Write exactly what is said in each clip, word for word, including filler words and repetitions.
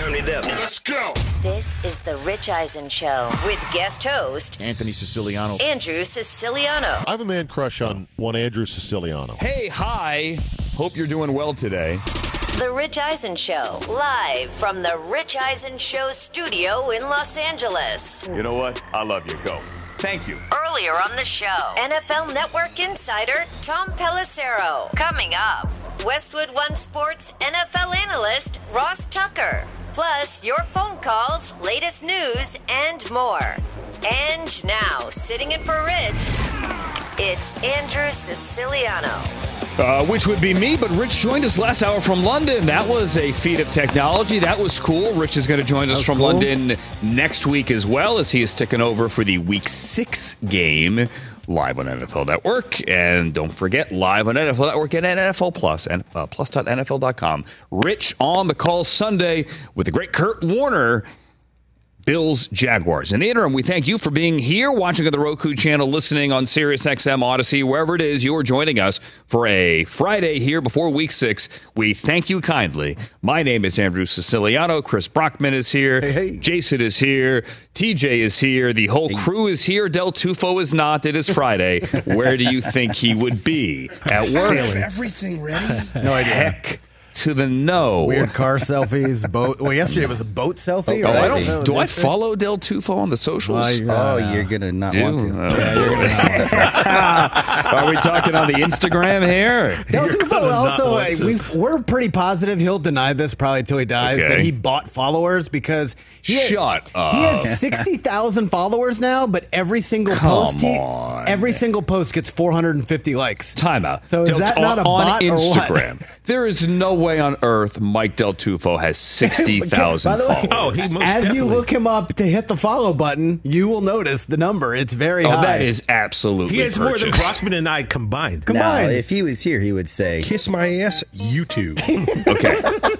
Turn it up. Let's go. This is the Rich Eisen Show with guest host Anthony Siciliano. Andrew Siciliano. I have a man crush on one Andrew Siciliano. Hey, hi. Hope you're doing well today. The Rich Eisen Show, live from the Rich Eisen Show studio in Los Angeles. You know what? I love you. Go. Thank you. Earlier on the show, N F L Network insider Tom Pelissero. Coming up, Westwood One Sports N F L analyst Ross Tucker. Plus, your phone calls, latest news, and more. And now, sitting in for Rich, it's Andrew Siciliano. Uh, which would be me, but Rich joined us last hour from London. That was a feat of technology. That was cool. Rich is going to join us from cool. London next week as well, as he is sticking over for the Week six game live on N F L Network. And don't forget, live on N F L Network and N F L Plus, and uh, plus dot N F L dot com. Rich on the call Sunday with the great Kurt Warner. Bills, Jaguars. In the interim, we thank you for being here, watching on the Roku channel, listening on SiriusXM, Odyssey, wherever it is you're joining us for a Friday here before Week six. We thank you kindly. My name is Andrew Siciliano. Chris Brockman is here. Hey, hey. Jason is here. T J is here. The whole crew is here. Del Tufo is not. It is Friday. Where do you think he would be? At work? Everything ready? No idea. Heck to the no. Weird car selfies, boat. Well, yesterday was a boat selfie. Oh, right? I don't, That was do I yesterday? follow Del Tufo on the socials? Well, you're, Oh, uh, you're gonna not Do? want to. Oh. yeah, you're gonna not want to. Are we talking on the Instagram here? Del You're Tufo gonna not also, want uh, to. we've, we're pretty positive he'll deny this probably until he dies, Okay. that he bought followers because he had- Shut up. He has sixty thousand followers now, but every single Come post, he, on. every single post gets four hundred fifty likes. Timeout. So is Del- that not a on bot or what? Instagram? There is no way on earth Mike Del Tufo has sixty thousand By the way, followers. Oh, he most as definitely. you look him up to hit the follow button, you will notice the number. It's very Oh, high. that is absolutely He has more than purchased. Brockman and I combined. Come Now, on. if he was here, he would say, Kiss my ass, YouTube. Okay.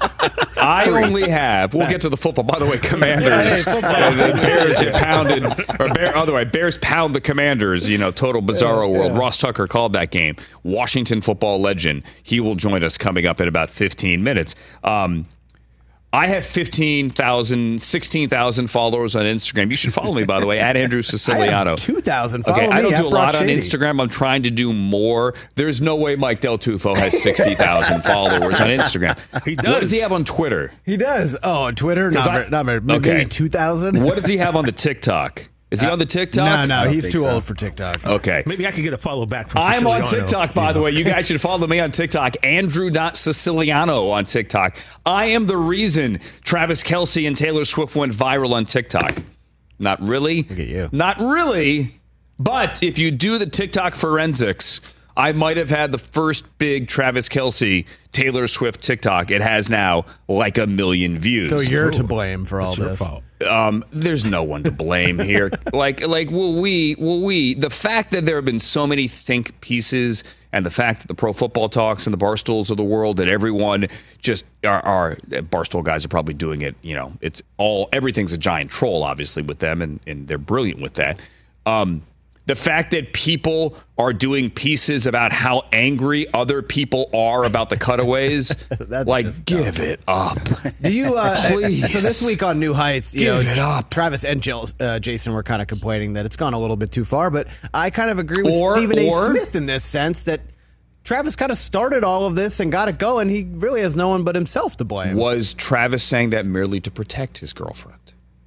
I only have. We'll get to the football. By the way, Commanders. Yeah, hey, football. uh, the Bears have pounded, or Bear, other way, Bears pound the Commanders. You know, total bizarro Yeah, world. yeah. Ross Tucker called that game. Washington football legend. He will join us coming up in about fifteen minutes. Um, I have fifteen thousand, sixteen thousand followers on Instagram. You should follow me, by the way, at Andrew I Siciliano. have two thousand. Follow Okay, me I don't at do a Brock lot on Shady. Instagram. I'm trying to do more. There's no way Mike Del Tufo has sixty thousand followers on Instagram. He What does does. he have on Twitter? He does. Oh, on Twitter? Not, I- very, not very. Maybe Okay. two thousand? What does he have on the TikTok? Is he on the TikTok? No, no, don't he's think too so. old for TikTok. Okay. Maybe I could get a follow back from I'm on Siciliano. TikTok, by the way. You guys should follow me on TikTok. Andrew.Siciliano on TikTok. I am the reason Travis Kelce and Taylor Swift went viral on TikTok. Not really. Look at you. Not really. But if you do the TikTok forensics, I might have had the first big Travis Kelce, Taylor Swift TikTok. It has now like a million views. So you're to blame for all It's your this. fault. Um, there's no one to blame here. like, like, will we, will we, the fact that there have been so many think pieces and the fact that the Pro Football Talks and the Barstools of the world, that everyone just are, are Barstool guys are probably doing it. You know, it's all, everything's a giant troll, obviously, with them, and, and they're brilliant with that. Um, The fact that people are doing pieces about how angry other people are about the cutaways, That's like, just give it up. Do you? Uh, Please. So this week on New Heights, you Give know, it up. Travis and Jill, uh, Jason were kind of complaining that it's gone a little bit too far, but I kind of agree with Or- Stephen or- A. Smith in this sense that Travis kind of started all of this and got it going. He really has no one but himself to blame. Was Travis saying that merely to protect his girlfriend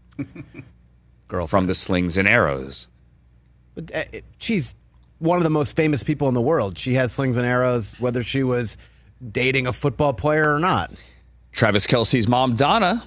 Girlfriend. from the slings and arrows? But, uh, it- she's one of the most famous people in the world. She has slings and arrows, whether she was dating a football player or not. Travis Kelce's mom, Donna.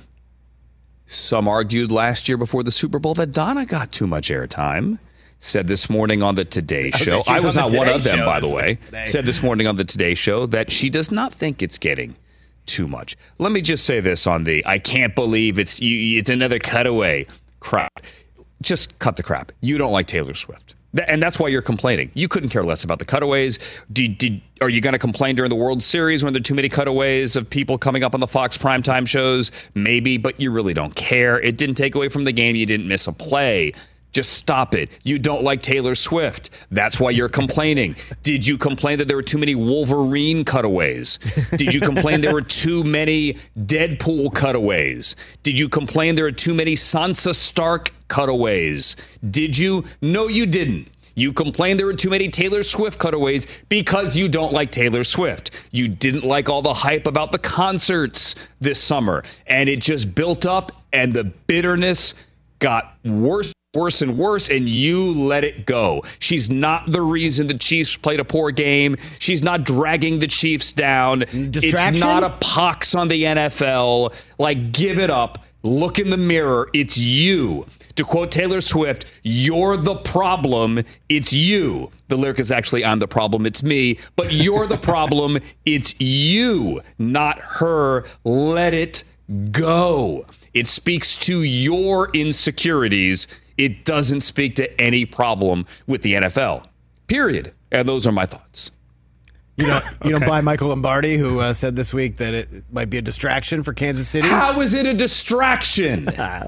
Some argued last year before the Super Bowl that Donna got too much airtime. Said this morning on the Today was Show. like, she I was was on not the one Today of them, Show by the this way. week today. Said this morning on the Today Show that she does not think it's getting too much. Let me just say this on the I can't believe it's you, it's another cutaway crap. Just cut the crap. You don't like Taylor Swift. Th- And that's why you're complaining. You couldn't care less about the cutaways. Did, did, are you going to complain during the World Series when there are too many cutaways of people coming up on the Fox primetime shows? Maybe, but you really don't care. It didn't take away from the game. You didn't miss a play. Just stop it. You don't like Taylor Swift. That's why you're complaining. Did you complain that there were too many Wolverine cutaways? Did you complain there were too many Deadpool cutaways? Did you complain there were too many Sansa Stark cutaways? Did you? No, you didn't. You complained there were too many Taylor Swift cutaways because you don't like Taylor Swift. You didn't like all the hype about the concerts this summer. And it just built up, and the bitterness got worse. Worse and worse, and you let it go. She's not the reason the Chiefs played a poor game. She's not dragging the Chiefs down. Distraction? It's not a pox on the N F L. Like, give it up. Look in the mirror. It's you. To quote Taylor Swift, you're the problem. It's you. The lyric is actually, I'm the problem. It's me. But you're the problem. It's you, not her. Let it go. It speaks to your insecurities. It doesn't speak to any problem with the N F L, period. And those are my thoughts. You don't, you Okay. don't buy Michael Lombardi, who uh, said this week that it might be a distraction for Kansas City? How is it a distraction?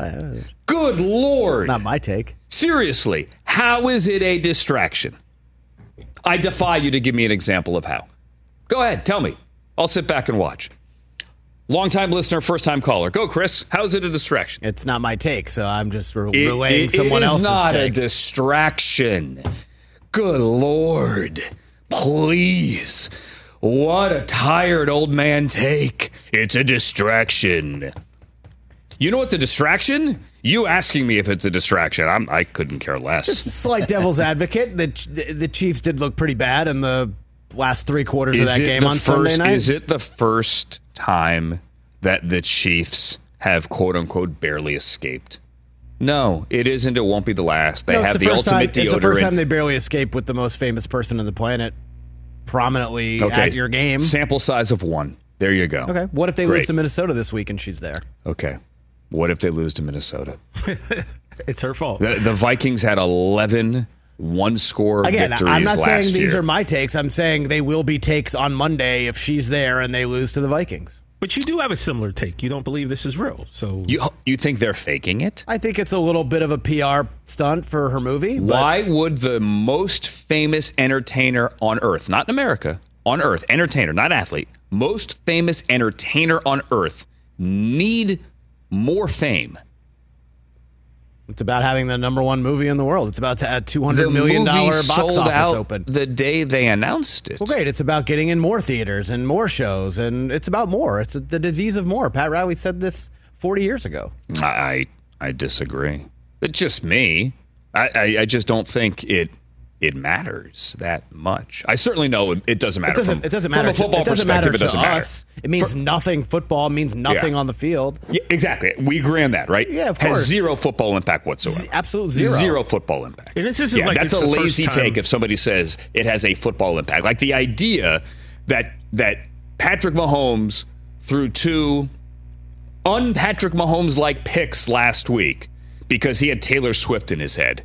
Good Lord. Not my take. Seriously, how is it a distraction? I defy you to give me an example of how. Go ahead, tell me. I'll sit back and watch. Long-time listener, first-time caller. Go, Chris. How is it a distraction? It's not my take, so I'm just re- It- relaying it- someone it is else's not take. a distraction. Good Lord. Please. What a tired old man take. It's a distraction. You know what's a distraction? You asking me if it's a distraction. I'm, I couldn't care less. Slight devil's advocate. The, the the Chiefs did look pretty bad in the last three quarters of Is that it game the on first, Sunday night. Is it the first time that the Chiefs have, quote-unquote, barely escaped? No, it isn't. It won't be the last. They No, it's have the the first ultimate time, deodorant. It's the first time they barely escaped with the most famous person on the planet prominently Okay. at your game. Sample size of one. There you go. Okay. What if they Great. lose to Minnesota this week and she's there? Okay. What if they lose to Minnesota? It's her fault. The, the Vikings had eleven one-score Again, victories I'm not last saying these year. are my takes. I'm saying they will be takes on Monday if she's there and they lose to the Vikings. But you do have a similar take. You don't believe this is real. So You you think they're faking it? I think it's a little bit of a P R stunt for her movie. But Why would the most famous entertainer on earth, not in America, on earth, entertainer, not athlete, most famous entertainer on earth need more fame? It's about having the number one movie in the world. It's about to add two The hundred million movie dollars box sold office out open. the day they announced it. Well, great. It's about getting in more theaters and more shows, and it's about more. It's the disease of more. Pat Riley said this forty years ago. I I disagree. It's just me. I, I, I just don't think it it matters that much. I certainly know it, it doesn't matter. It doesn't. from, it doesn't matter. From a football to, it doesn't perspective, matter it doesn't to matter. us. It means For- nothing. Football means nothing Yeah. on the field. Yeah, exactly. We agree on that, right? Yeah, of Has course. zero football impact whatsoever. Z- absolute zero. Zero football impact. And this isn't yeah, like that's it's a the first lazy time- take if somebody says it has a football impact. Like the idea that that Patrick Mahomes threw two un-Patrick Mahomes-like picks last week because he had Taylor Swift in his head.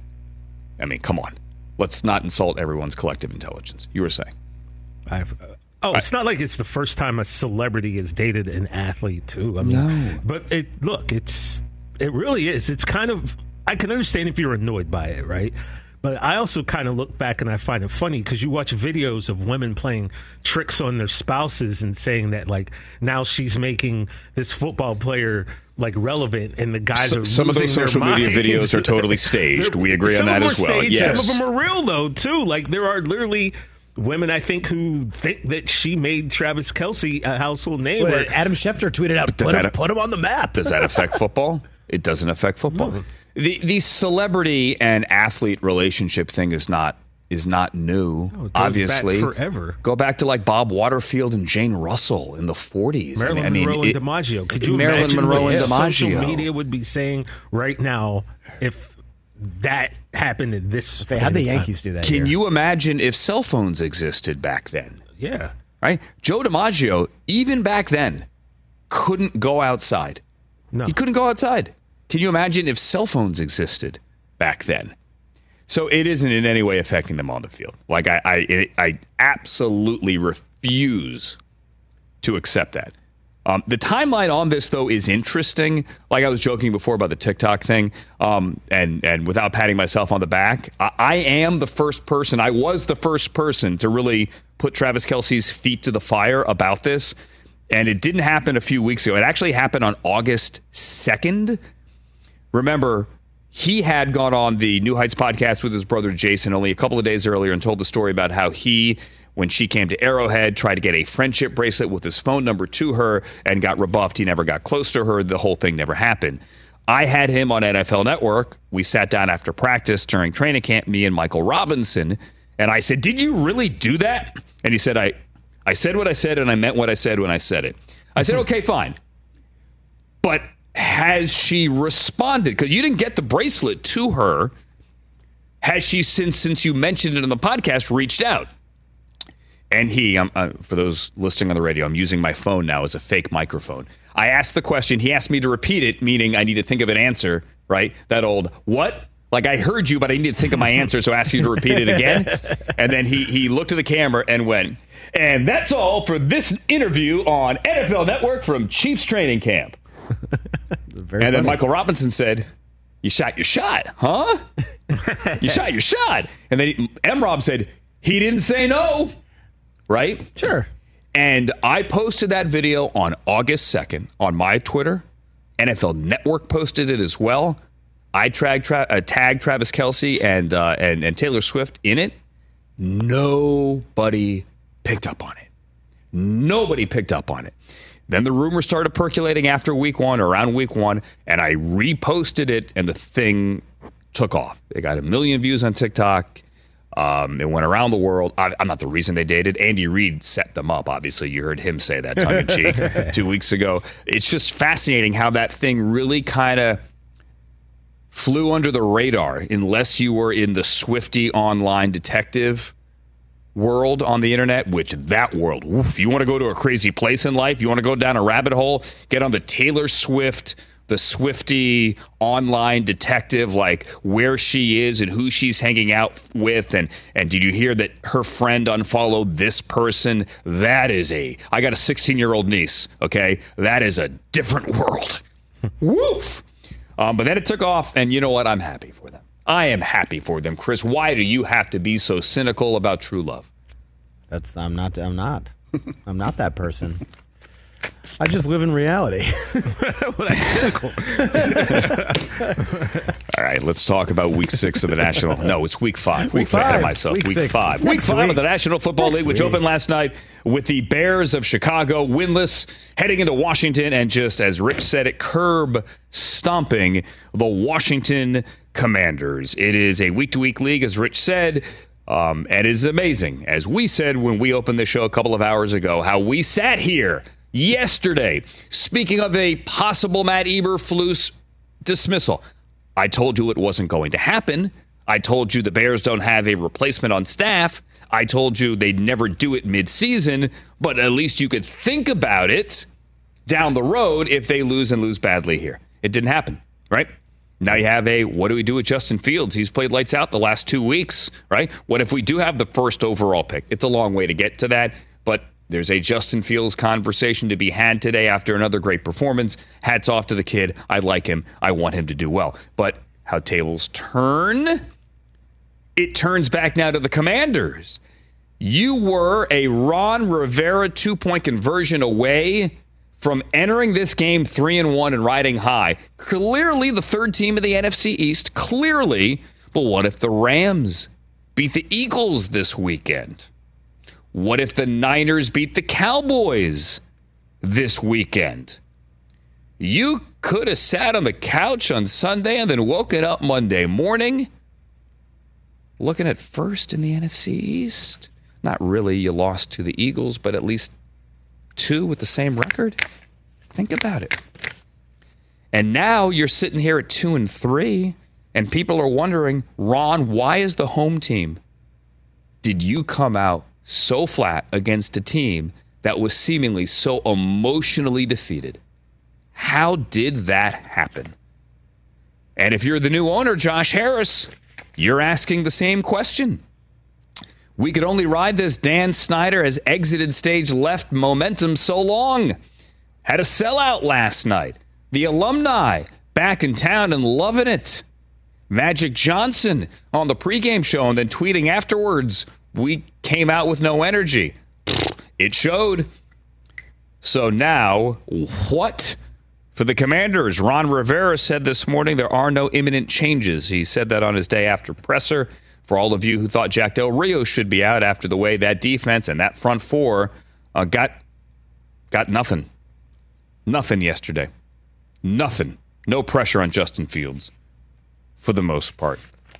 I mean, come on. Let's not insult everyone's collective intelligence. You were saying. I've, uh, oh, it's not like it's the first time a celebrity has dated an athlete too. I mean, No. but it look, it's it really is. It's kind of I can understand if you're annoyed by it, right? But I also kind of look back and I find it funny because you watch videos of women playing tricks on their spouses and saying that like now she's making this football player like relevant, and the guys So- are some of those losing their social media minds. videos are totally staged. They're- We agree on some that of them as are well. staged, Yes. Some of them are real though too. Like there are literally women I think who think that she made Travis Kelce a household name. Well, Where- Adam Schefter tweeted out, does put him, that- put him on the map. Does that affect football? It doesn't affect football. The the celebrity and athlete relationship thing is not is not new. it goes obviously, back forever. Go back to like Bob Waterfield and Jane Russell in the forties. Marilyn I mean, Monroe it- and DiMaggio. Could you Marilyn imagine Monroe what and social DiMaggio. media would be saying right now if that happened in this? Say, how'd the point in time? Yankees do that? Can here? you imagine if cell phones existed back then? Yeah. Right, Joe DiMaggio, even back then, couldn't go outside. No. He couldn't go outside. Can you imagine if cell phones existed back then? So it isn't in any way affecting them on the field. Like I, I, I absolutely refuse to accept that. Um, the timeline on this, though, is interesting. Like I was joking before about the TikTok thing, um, and, and without patting myself on the back, I, I am the first person, I was the first person to really put Travis Kelce's feet to the fire about this. And it didn't happen a few weeks ago. It actually happened on August second. Remember, he had gone on the New Heights podcast with his brother Jason only a couple of days earlier and told the story about how he, when she came to Arrowhead, tried to get a friendship bracelet with his phone number to her and got rebuffed. He never got close to her. The whole thing never happened. I had him on N F L Network. We sat down after practice during training camp, me and Michael Robinson, and I said, "Did you really do that?" And he said, I, I said what I said, and I meant what I said when I said it. I said, okay, fine. But has she responded? Because you didn't get the bracelet to her. Has she, since since you mentioned it in the podcast, reached out? And he, um, uh, for those listening on the radio, I'm using my phone now as a fake microphone. I asked the question. He asked me to repeat it, meaning I need to think of an answer, right? That old, what? Like, I heard you, but I need to think of my answer, so I asked you to repeat it again. And then he he looked at the camera and went, and that's all for this interview on N F L Network from Chiefs training camp. Very and then funny. Michael Robinson said, you shot your shot, huh? You shot your shot. And then M-Rob said, he didn't say no, right? Sure. And I posted that video on August second on my Twitter. N F L Network posted it as well. I tagged, tra- uh, tagged Travis Kelce and, uh, and and Taylor Swift in it. Nobody picked up on it. Nobody picked up on it. Then the rumors started percolating after week one, around week one, and I reposted it, and the thing took off. It got a million views on TikTok. Um, it went around the world. I, I'm not the reason they dated. Andy Reid set them up, obviously. You heard him say that tongue-in-cheek two weeks ago. It's just fascinating how that thing really kind of flew under the radar unless you were in the Swiftie online detective world on the internet, which that world, oof, you want to go to a crazy place in life, you want to go down a rabbit hole, get on the Taylor Swift, the Swiftie online detective, like where she is and who she's hanging out with, and and did you hear that her friend unfollowed this person? That is a, I got a sixteen-year-old niece, okay? That is a different world. Woof! Um, but then it took off, and you know what? I'm happy for them. I am happy for them. Chris, why do you have to be so cynical about true love? That's I'm not I'm not. I'm not that person. I just live in reality. Well, that's cynical. All right, let's talk about week six of the National. No, it's week five. Week Week five. five. Myself. Week Week six. five. Next Week five week. of the National Football Next League, which week. opened last night with the Bears of Chicago winless, heading into Washington, and just as Rich said it, curb stomping the Washington Commanders. It is a week-to-week league, as Rich said. Um, and it is amazing, as we said when we opened the show a couple of hours ago, how we sat here yesterday, speaking of a possible Matt Eberflus dismissal. I told you it wasn't going to happen. I told you the Bears don't have a replacement on staff. I told you they'd never do it mid-season, but at least you could think about it down the road if they lose and lose badly here. It didn't happen, right? Now you have a, what do we do with Justin Fields? He's played lights out the last two weeks, right? What if we do have the first overall pick? It's a long way to get to that, but there's a Justin Fields conversation to be had today after another great performance. Hats off to the kid. I like him. I want him to do well. But how tables turn, it turns back now to the Commanders. You were a Ron Rivera two-point conversion away from entering this game three and one and riding high. Clearly the third team of the N F C East. Clearly. But what if the Rams beat the Eagles this weekend? What if the Niners beat the Cowboys this weekend? You could have sat on the couch on Sunday and then woken up Monday morning looking at first in the N F C East. Not really, you lost to the Eagles, but at least two with the same record. Think about it. And now you're sitting here at two and three, and people are wondering, Ron, why is the home team? Did you come out so flat against a team that was seemingly so emotionally defeated? How did that happen? And if you're the new owner, Josh Harris, you're asking the same question. We could only ride this Dan Snyder has exited stage left momentum so long. had a sellout last night. The alumni back in town and loving it. Magic Johnson on the pregame show and then tweeting afterwards, we came out with no energy. It showed. So now, what? For the Commanders, Ron Rivera said this morning there are no imminent changes. He said that on his day after presser. For all of you who thought Jack Del Rio should be out after the way that defense and that front four uh, got got nothing. Nothing yesterday. Nothing. No pressure on Justin Fields for the most part.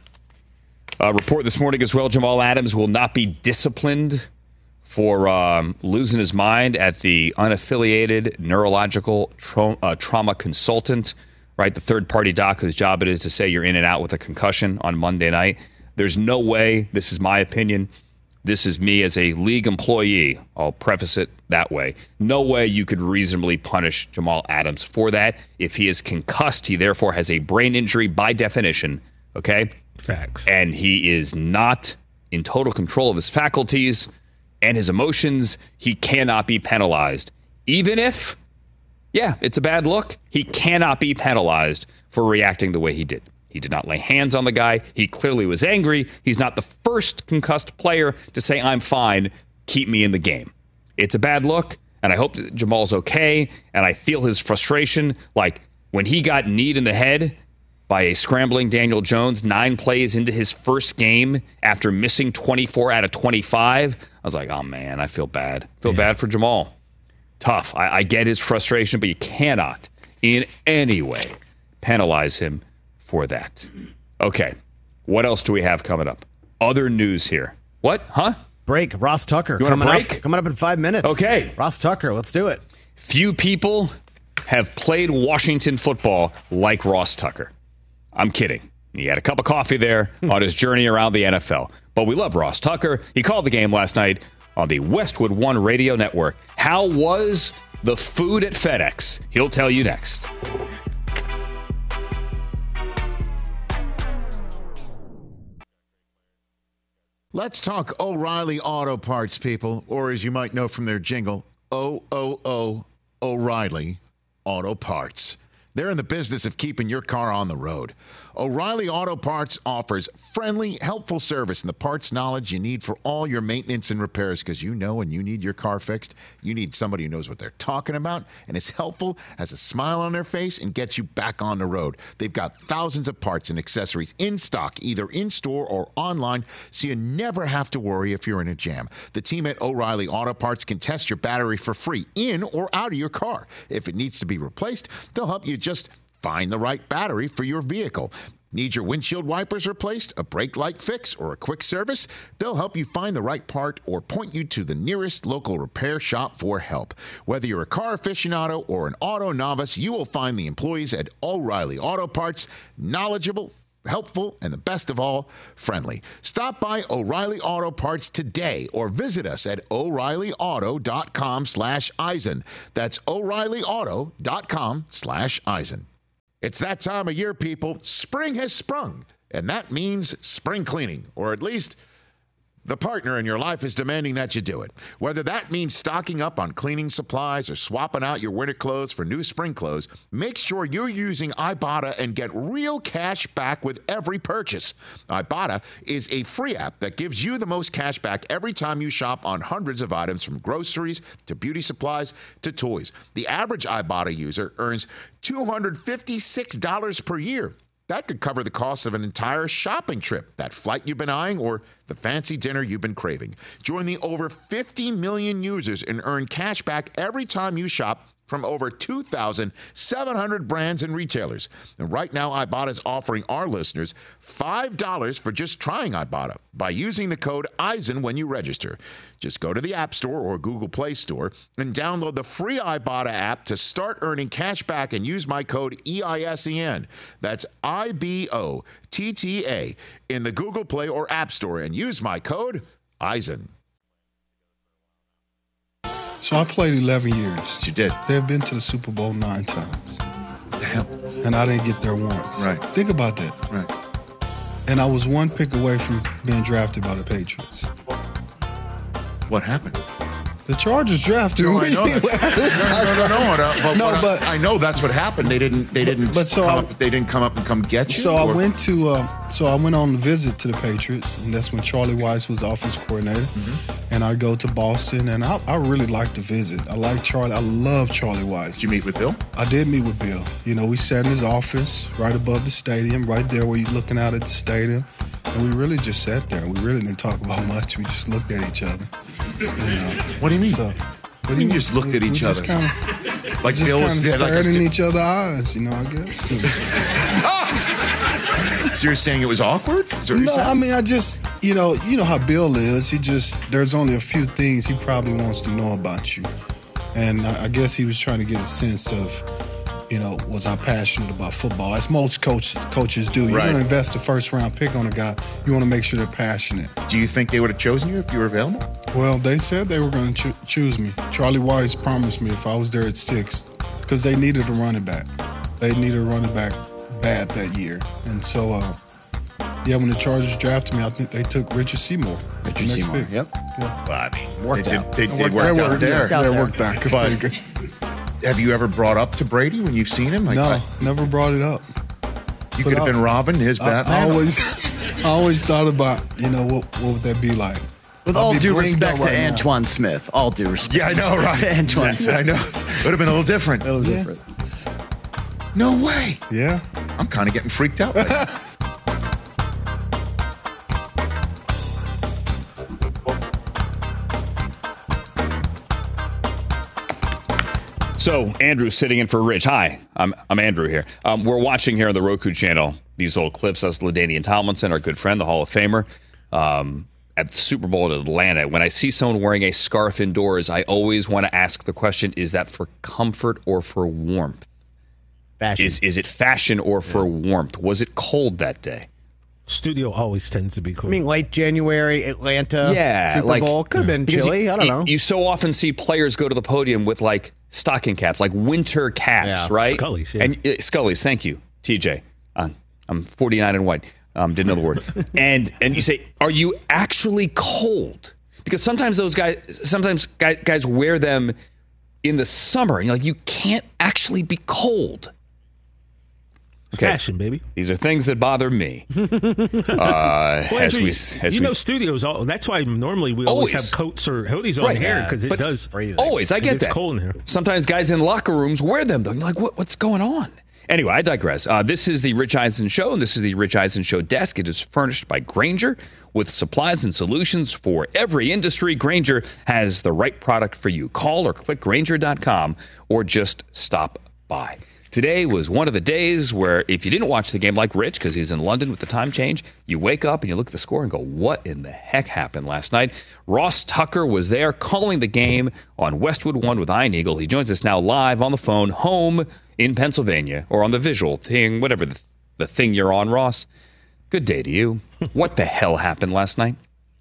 Uh, report this morning as well, Jamal Adams will not be disciplined for um, losing his mind at the unaffiliated neurological tra- uh, trauma consultant, right? The third-party doc whose job it is to say you're in and out with a concussion on Monday night. There's no way, this is my opinion, this is me as a league employee, I'll preface it that way, no way you could reasonably punish Jamal Adams for that. If he is concussed, he therefore has a brain injury by definition, okay? Facts. And he is not in total control of his faculties and his emotions. He cannot be penalized. Even if, yeah, it's a bad look, he cannot be penalized for reacting the way he did. He did not lay hands on the guy. He clearly was angry. He's not the first concussed player to say, I'm fine, keep me in the game. It's a bad look, and I hope that Jamal's okay, and I feel his frustration. Like when he got kneed in the head by a scrambling Daniel Jones nine plays into his first game after missing twenty-four out of twenty-five, I was like, oh, man, I feel bad. I feel yeah. bad for Jamal. Tough. I, I get his frustration, but you cannot in any way penalize him for that. Okay. What else do we have coming up? Other news here. What? Huh? Break. Ross Tucker. You want coming a break? Up, coming up in five minutes. Okay. Ross Tucker. Let's do it. Few people have played Washington football like Ross Tucker. I'm kidding. He had a cup of coffee there on his journey around the N F L. But we love Ross Tucker. He called the game last night on the Westwood One Radio Network. How was the food at FedEx? He'll tell you next. Let's talk O'Reilly Auto Parts, people, or as you might know from their jingle, O O O O'Reilly Auto Parts. They're in the business of keeping your car on the road. O'Reilly Auto Parts offers friendly, helpful service and the parts knowledge you need for all your maintenance and repairs, because you know when you need your car fixed, you need somebody who knows what they're talking about and is helpful, has a smile on their face, and gets you back on the road. They've got thousands of parts and accessories in stock, either in-store or online, so you never have to worry if you're in a jam. The team at O'Reilly Auto Parts can test your battery for free in or out of your car. If it needs to be replaced, they'll help you just find the right battery for your vehicle. Need your windshield wipers replaced, a brake light fix, or a quick service? They'll help you find the right part or point you to the nearest local repair shop for help. Whether you're a car aficionado or an auto novice, you will find the employees at O'Reilly Auto Parts knowledgeable, helpful, and the best of all, friendly. Stop by O'Reilly Auto Parts today or visit us at O'Reilly Auto dot com slash Eisen. That's O'Reilly Auto dot com slash Eisen. It's that time of year, people. Spring has sprung, and that means spring cleaning, or at least the partner in your life is demanding that you do it. Whether that means stocking up on cleaning supplies or swapping out your winter clothes for new spring clothes, make sure you're using Ibotta and get real cash back with every purchase. Ibotta is a free app that gives you the most cash back every time you shop on hundreds of items, from groceries to beauty supplies to toys. The average Ibotta user earns two hundred fifty-six dollars per year. That could cover the cost of an entire shopping trip, that flight you've been eyeing, or the fancy dinner you've been craving. Join the over fifty million users and earn cash back every time you shop from over two thousand seven hundred brands and retailers. And right now, Ibotta is offering our listeners five dollars for just trying Ibotta by using the code Eisen when you register. Just go to the App Store or Google Play Store and download the free Ibotta app to start earning cash back and use my code E I S E N. That's I B O T T A in the Google Play or App Store, and use my code Eisen. So I played eleven years. You did. They've been to the Super Bowl nine times. What the hell? And I didn't get there once. Right. Think about that. Right. And I was one pick away from being drafted by the Patriots. What happened? The Chargers drafted No, me. I know that. no, no, no, no, no. But, No, what I- but- I know that's what happened. They didn't. They didn't. But so come I- up, they didn't come up and come get you. So I or- went to uh, so I went on a visit to the Patriots, and that's when Charlie Weiss was the offense coordinator. Mm-hmm. And I go to Boston, and I, I really like the visit. I like Charlie. I love Charlie Weiss. Did you meet with Bill? I did meet with Bill. You know, we sat in his office right above the stadium, right there where you're looking out at the stadium. And we really just sat there. We really didn't talk about much. We just looked at each other. You know. What do you mean? So, What do you mean you just looked at we each just other? Kinda, Like just Bill kind of was yeah, like a stared in stu- each other's eyes, you know, I guess. It was- So you're saying it was awkward? Is that what you're No, saying? I mean, I just, you know, you know how Bill is. He just, there's only a few things he probably wants to know about you. And I, I guess he was trying to get a sense of, you know, was I passionate about football? As most coach, coaches do. You're Right. going to invest a first round pick on a guy. You want to make sure they're passionate. Do you think they would have chosen you if you were available? Well, they said they were going to cho- choose me. Charlie Weiss promised me if I was there at six, because they needed a running back. They needed a running back bad that year. And so, uh, yeah, when the Chargers drafted me, I think they took Richard Seymour. the Richard next Seymour, pick. yep. Yeah. Well, I mean, Worked they out. did. They, they They worked out worked- there. Yeah, they worked out. Good, But- pretty good. Have you ever brought up to Brady when you've seen him? Like, No, I- never brought it up. you but could have I- been Robin, his I, Batman. I always, I always thought about, you know, what what would that be like? With I'll all be due blinged respect out to right now. Antoine Smith, all due respect. Yeah, I know, right? To Antoine Yeah, Smith. I know. Would have been a little different. A little Yeah. different. No way. Yeah. I'm kind of getting freaked out right now. So Andrew's sitting in for Rich. Hi, I'm I'm Andrew here. Um, we're watching here on the Roku channel these old clips. Us, LaDainian Tomlinson, our good friend, the Hall of Famer, um, at the Super Bowl in Atlanta. When I see someone wearing a scarf indoors, I always want to ask the question: is that for comfort or for warmth? Fashion. Is is it fashion or for warmth? Was it cold that day? Studio always tends to be cool. I mean, late January, Atlanta, Yeah, Super like- Bowl. Could have been Because chilly. you, I don't you- know. You so often see players go to the podium with like stocking caps, like winter caps, Yeah. right? Scullies, yeah. And uh, Scullies, thank you, T J. Uh, I'm forty-nine and white. Um, didn't know the word. and and you say, are you actually cold? Because sometimes those guys, sometimes guys, guys wear them in the summer, and you're like, you can't actually be cold. Okay. Fashion, baby. These are things that bother me. Uh, Well, as Andrew, we, as you we, know, studios. All, that's why normally we always, Always. have coats or hoodies on Right. here Yeah, because it but- does. Freezing. Always, I It get gets that. cold in here. Sometimes guys in locker rooms wear them, though. You're like, what, what's going on? Anyway, I digress. Uh, this is the Rich Eisen Show, and this is the Rich Eisen Show desk. It is furnished by Grainger with supplies and solutions for every industry. Grainger has the right product for you. Call or click Grainger dot com or just stop by. Today was one of the days where if you didn't watch the game like Rich, because he's in London with the time change, you wake up and you look at the score and go, what in the heck happened last night? Ross Tucker was there calling the game on Westwood One with Ian Eagle. He joins us now live on the phone, home in Pennsylvania, or on the visual thing, whatever the, the thing you're on, Ross. Good day to you. What the hell happened last night?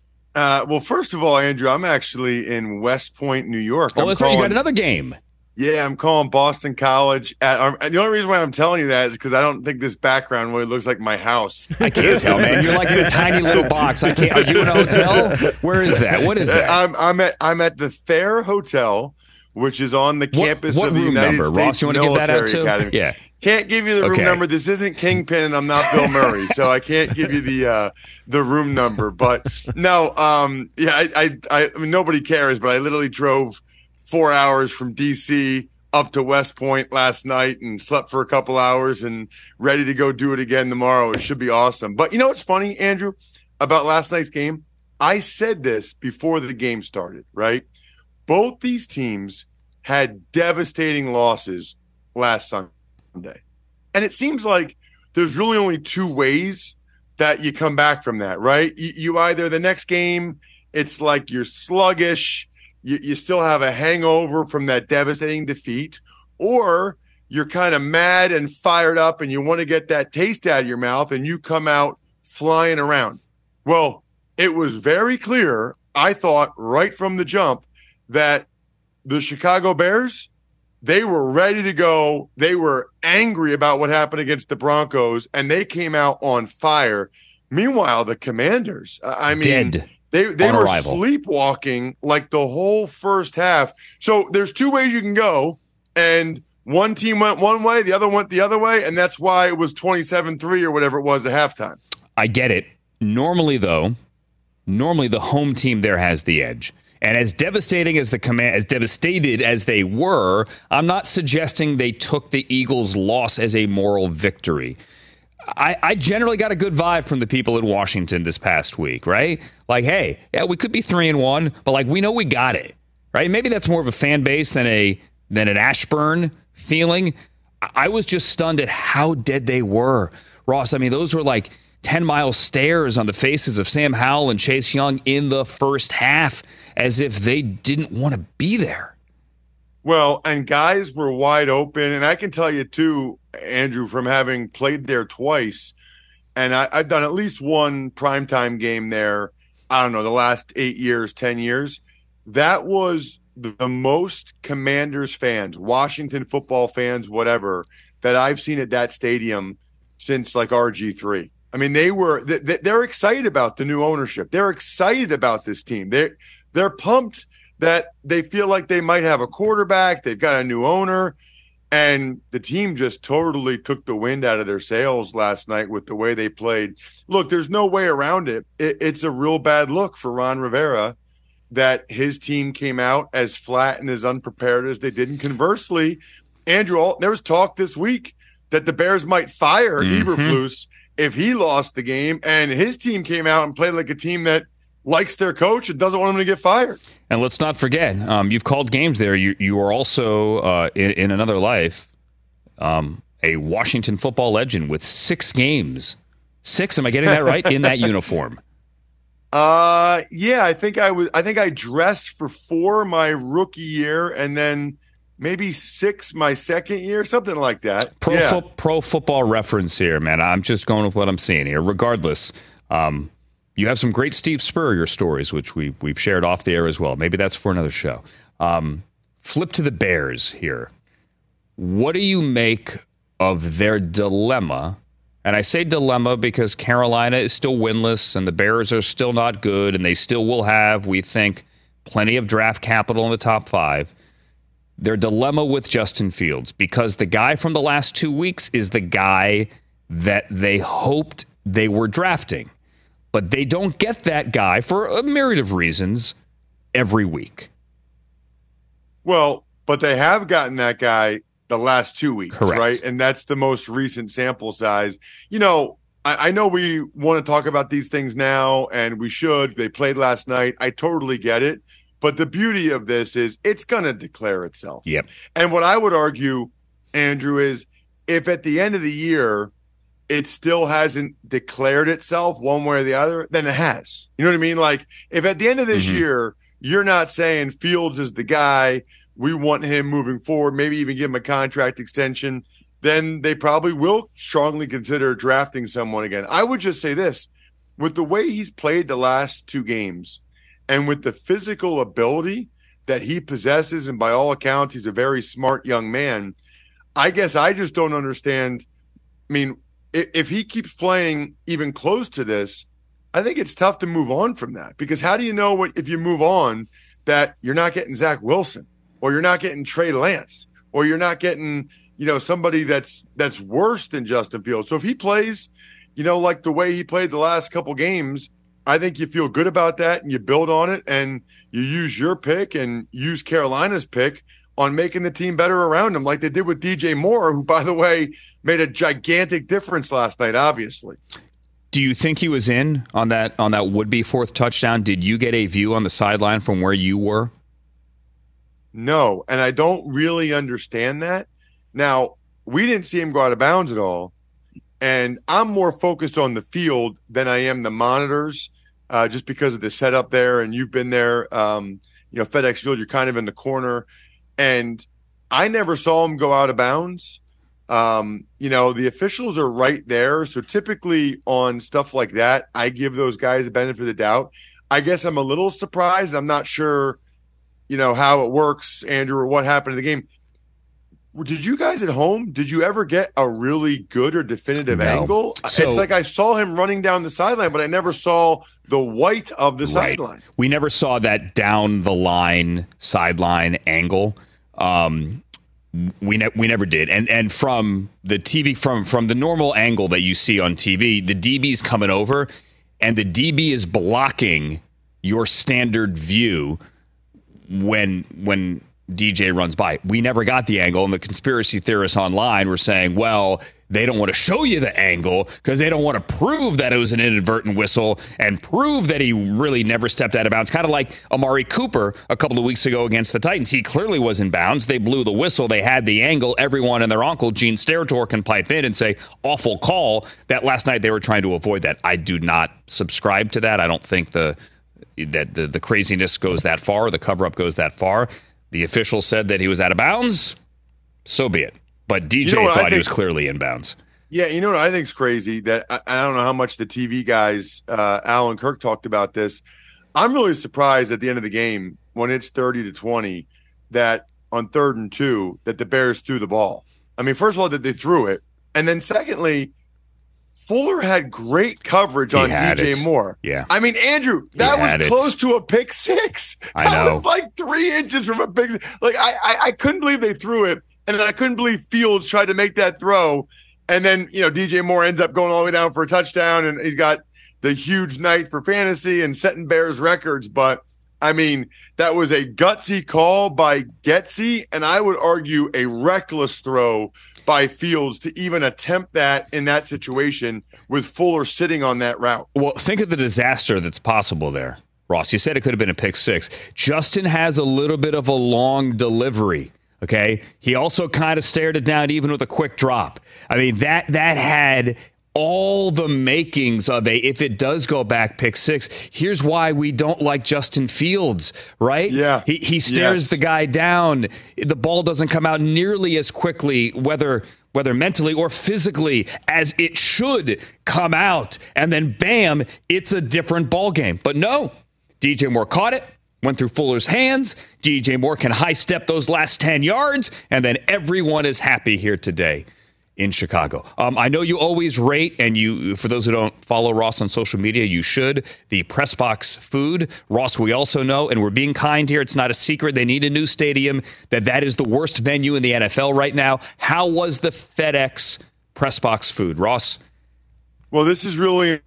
Uh, well, first of all, Andrew, I'm actually in West Point, New York. Oh, I'm that's right. You calling- got another game. Yeah, I'm calling Boston College. At, um, the only reason why I'm telling you that is because I don't think this background really looks like my house. I can't tell, man. You're like in a tiny little box. I can't. Are you in a hotel? Where is that? What is that? I'm, I'm at I'm at the Thayer Hotel, which is on the What- campus what of the room United number? States Ross, you wanna give that Military out too? Academy. Yeah. Can't give you the room Okay. number. This isn't Kingpin, and I'm not Bill Murray, so I can't give you the uh, the room number. But no, um, yeah, I, I, I, I mean, nobody cares, but I literally drove four hours from D C up to West Point last night and slept for a couple hours and ready to go do it again tomorrow. It should be awesome. But you know what's funny, Andrew, about last night's game? I said this before the game started, right? Both these teams had devastating losses last Sunday. And it seems like there's really only two ways that you come back from that, right? You, you either the next game, it's like you're sluggish, you, you still have a hangover from that devastating defeat, or you're kind of mad and fired up and you want to get that taste out of your mouth and you come out flying around. Well, it was very clear, I thought, right from the jump, that the Chicago Bears, they were ready to go. They were angry about what happened against the Broncos, and they came out on fire. Meanwhile, the Commanders, I mean, Dead. They they On were arrival. sleepwalking like the whole first half. So there's two ways you can go, and one team went one way, the other went the other way, and that's why it was twenty-seven three or whatever it was at halftime. I get it. Normally, though, normally the home team there has the edge. And as devastating as the command, as devastated as they were, I'm not suggesting they took the Eagles' loss as a moral victory. I, I generally got a good vibe from the people in Washington this past week, right? Like, hey, yeah, we could be three and one, but like we know we got it, right? Maybe that's more of a fan base than a than an Ashburn feeling. I was just stunned at how dead they were, Ross. I mean, those were like ten-mile stares on the faces of Sam Howell and Chase Young in the first half, as if they didn't want to be there. Well, and guys were wide open. And I can tell you, too, Andrew, from having played there twice, and I, I've done at least one primetime game there, I don't know, the last eight years, ten years. That was the most Commanders fans, Washington football fans, whatever, that I've seen at that stadium since like R G three. I mean, they were they're excited about the new ownership. They're excited about this team. They're they're pumped that they feel like they might have a quarterback. They've got a new owner, and the team just totally took the wind out of their sails last night with the way they played. Look, there's no way around it. it it's a real bad look for Ron Rivera that his team came out as flat and as unprepared as they did. And conversely, Andrew, there was talk this week that the Bears might fire Mm-hmm. Eberflus if he lost the game, and his team came out and played like a team that likes their coach and doesn't want him to get fired. And let's not forget, um, you've called games there. You you are also, uh, in, in another life, um, a Washington football legend with six games. Six, am I getting that right? In that uniform. Uh, yeah, I think I was. I think I dressed for four my rookie year, and then maybe six my second year, something like that. Pro, yeah. fo- pro football reference here, man. I'm just going with what I'm seeing here. Regardless, um, you have some great Steve Spurrier stories, which we, we've shared off the air as well. Maybe that's for another show. Um, flip to the Bears here. What do you make of their dilemma? And I say dilemma because Carolina is still winless and the Bears are still not good, and they still will have, we think, plenty of draft capital in the top five. Their dilemma with Justin Fields, because the guy from the last two weeks is the guy that they hoped they were drafting. But they don't get that guy for a myriad of reasons every week. Well, but they have gotten that guy the last two weeks, Correct. right? And that's the most recent sample size. You know, I, I know we want to talk about these things now, and we should. They played last night. I totally get it. But the beauty of this is it's going to declare itself. Yep. And what I would argue, Andrew, is if at the end of the year it still hasn't declared itself one way or the other, then it has. You know what I mean? Like if at the end of this Mm-hmm. year you're not saying Fields is the guy, we want him moving forward, maybe even give him a contract extension, then they probably will strongly consider drafting someone again. I would just say this, with the way he's played the last two games and with the physical ability that he possesses, and by all accounts, he's a very smart young man, I guess I just don't understand. I mean, if, if he keeps playing even close to this, I think it's tough to move on from that, because how do you know what, if you move on that you're not getting Zach Wilson, or you're not getting Trey Lance, or you're not getting, you know, somebody that's that's worse than Justin Fields. So if he plays, you know, like the way he played the last couple games, I think you feel good about that and you build on it and you use your pick and use Carolina's pick on making the team better around him, like they did with D J Moore, who, by the way, made a gigantic difference last night, obviously. Do you think he was in on that on that would-be fourth touchdown? Did you get a view on the sideline from where you were? No, and I don't really understand that. Now, we didn't see him go out of bounds at all, and I'm more focused on the field than I am the monitors, uh, just because of the setup there, and you've been there. Um, you know, FedEx Field, you're kind of in the corner, and I never saw him go out of bounds. Um, you know, the officials are right there, so typically on stuff like that, I give those guys the benefit of the doubt. I guess I'm a little surprised. I'm not sure, you know, how it works, Andrew, or what happened in the game. Did you guys at home, did you ever get a really good or definitive No. angle? So- it's like I saw him running down the sideline, but I never saw the white of the Right. sideline. We never saw that down the line sideline angle. Um, we ne- we never did. And and from the T V from from the normal angle that you see on T V, the D B's coming over, and the D B is blocking your standard view when when D J runs by. We never got the angle, and the conspiracy theorists online were saying, well, they don't want to show you the angle because they don't want to prove that it was an inadvertent whistle and prove that he really never stepped out of bounds. Kind of like Amari Cooper a couple of weeks ago against the Titans. He clearly was in bounds. They blew the whistle. They had the angle. Everyone and their uncle, Gene Steratore, can pipe in and say, awful call. That last night they were trying to avoid that. I do not subscribe to that. I don't think the that the, the craziness goes that far, the cover-up goes that far. The official said that he was out of bounds. So be it. But D J You know what I thought he think- was clearly in bounds. Yeah, you know what I think's crazy? That I, I don't know how much the T V guys, uh, Alan Kirk, talked about this. I'm really surprised at the end of the game when it's thirty to twenty that on third and two that the Bears threw the ball. I mean, first of all, that they threw it, and then secondly, Fuller had great coverage He on had D J it. Moore. Yeah. I mean, Andrew, that had was it. close to a pick six. I That know. was like three inches from a pick six. Like I, I, I couldn't believe they threw it, and then I couldn't believe Fields tried to make that throw, and then you know D J Moore ends up going all the way down for a touchdown, and he's got the huge night for fantasy and setting Bears records. But I mean, that was a gutsy call by Getsy, and I would argue a reckless throw by Fields to even attempt that in that situation with Fuller sitting on that route. Well, think of the disaster that's possible there, Ross. You said it could have been a pick six. Justin has a little bit of a long delivery. Okay. He also kind of stared it down even with a quick drop. I mean, that that had all the makings of a, if it does go back pick six, here's why we don't like Justin Fields, right? Yeah. He, he stares Yes. the guy down. The ball doesn't come out nearly as quickly, whether whether mentally or physically, as it should come out. And then, bam, it's a different ball game. But no, D J Moore caught it, went through Fuller's hands. D J Moore can high step those last ten yards, and then everyone is happy here today in Chicago. Um, I know you always rate, and you, for those who don't follow Ross on social media, you should, the Press Box food. Ross, we also know, and we're being kind here, it's not a secret, they need a new stadium, that that is the worst venue in the N F L right now. How was the FedEx Press Box food? Ross? Well, this is really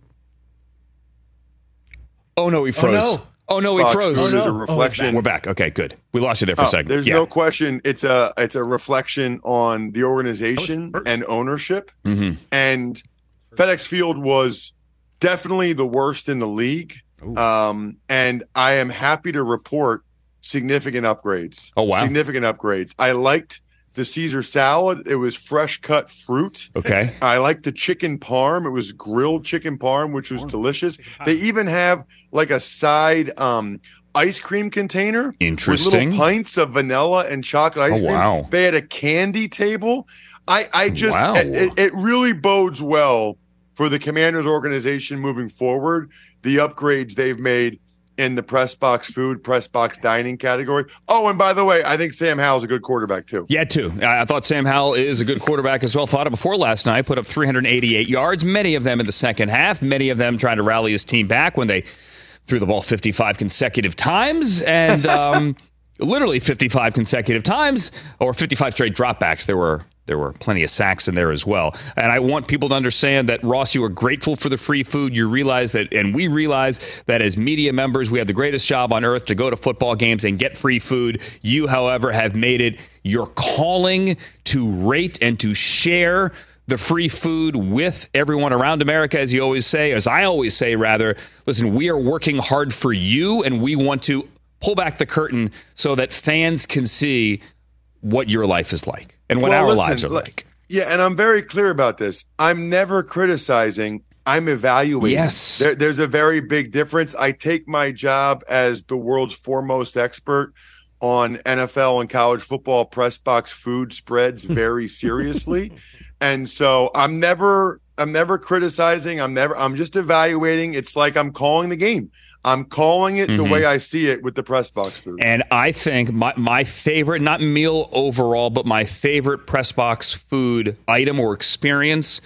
Oh, no, he froze. no. Oh, no, he Fox froze. food is a no. Oh, it's reflection. We're back. Okay, good. We lost you there for a Oh, second. there's Yeah. no question. It's a it's a reflection on the organization first. and ownership. Mhm. And FedEx Field was definitely the worst in the league. Um, and I am happy to report significant upgrades. Oh, wow. Significant upgrades. I liked the Caesar salad. It was fresh cut fruit. Okay. I liked the chicken parm. It was grilled chicken parm, which was delicious. They even have like a side um, ice cream container with Interesting. little pints of vanilla and chocolate ice Oh, cream. wow. They had a candy table. I, I just, Wow. it, it really bodes well for the Commanders organization moving forward. The upgrades they've made in the press box food, press box dining category. Oh, and by the way, I think Sam Howell's a good quarterback too. Yeah, too. I I thought Sam Howell is a good quarterback as well. Thought it before last night. Put up three hundred eighty-eight yards, many of them in the second half. Many of them trying to rally his team back when they threw the ball fifty-five consecutive times. And um, literally fifty-five consecutive times, or fifty-five straight dropbacks. There were there were plenty of sacks in there as well. And I want people to understand that, Ross, you are grateful for the free food. You realize that, and we realize that as media members, we have the greatest job on earth to go to football games and get free food. You, however, have made it your calling to rate and to share the free food with everyone around America, as you always say, as I always say, rather. Listen, we are working hard for you, and we want to pull back the curtain so that fans can see what your life is like and what Well, our listen, lives are li- like. Yeah, and I'm very clear about this. I'm never criticizing. I'm evaluating. Yes. There, there's a very big difference. I take my job as the world's foremost expert on N F L and college football press box food spreads very seriously. And so I'm never I'm never criticizing. I'm never. I'm just evaluating. It's like I'm calling the game. I'm calling it mm-hmm. the way I see it with the press box food. And I think my, my favorite, not meal overall, but my favorite press box food item or experience